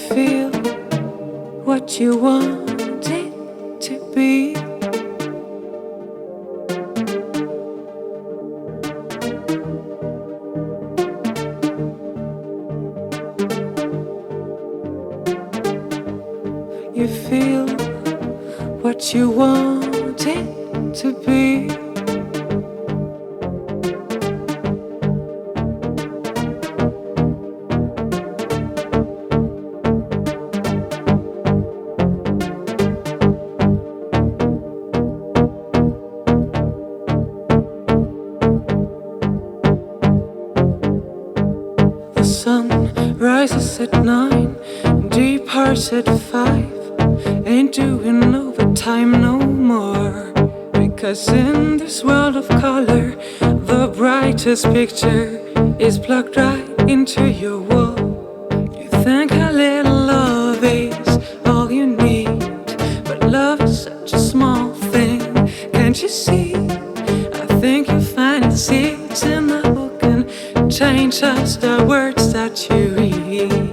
feel what you want it to be. You feel what you want it to be. The sun rises at 9, departs at 5. Ain't doing overtime no more. Because in this world of color, the brightest picture is plugged right into your wall. You think a little love is all you need, but love is such a small thing. Can't you see? I think you find the seeds in the book and change just the words that you read.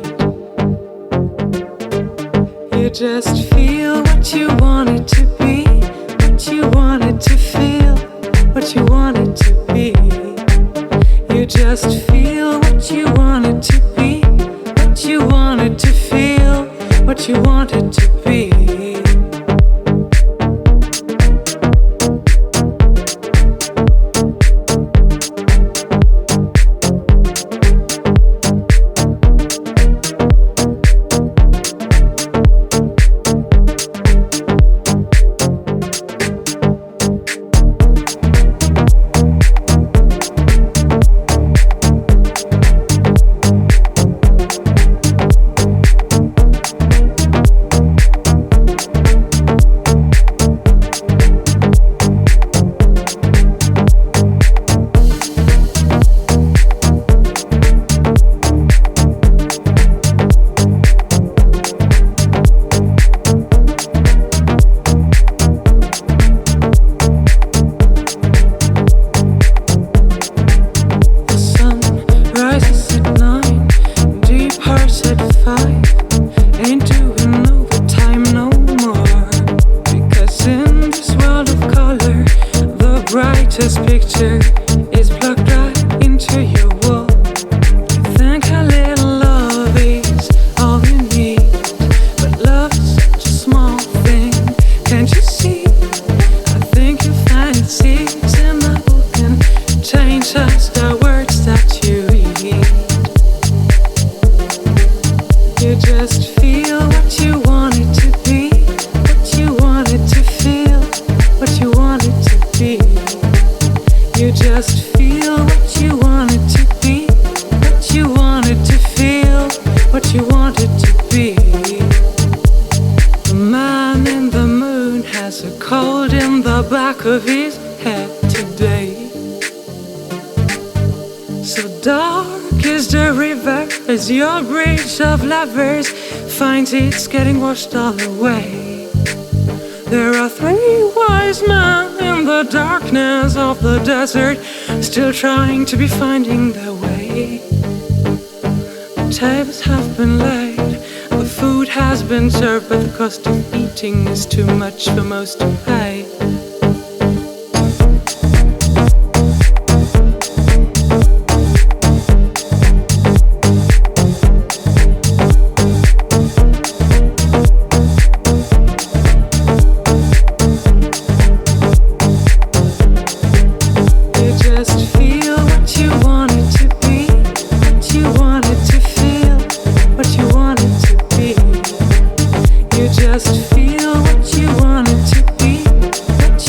You just feel what you want it to be, what you want it to feel, what you want it to be. You just feel what you want it to be, what you want it to feel, what you want it to be. Brightest picture is plugged right into your wall. You think a little love is all you need, but love is such a small thing. Can't you see? I think you find seeds in the book and change just the words that you read. You just feel what you want it to be, what you want it to feel, what you want it to be. You just feel what you want it to be, what you want it to feel, what you want it to be. The man in the moon has a cold in the back of his head today. So dark is the river as your bridge of lovers finds it's getting washed all away. There are 3 wise men in the darkness of the desert, still trying to be finding their way. The tables have been laid, the food has been served, but the cost of eating is too much for most to pay. Just feel what you want it to be, what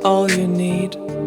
all you need.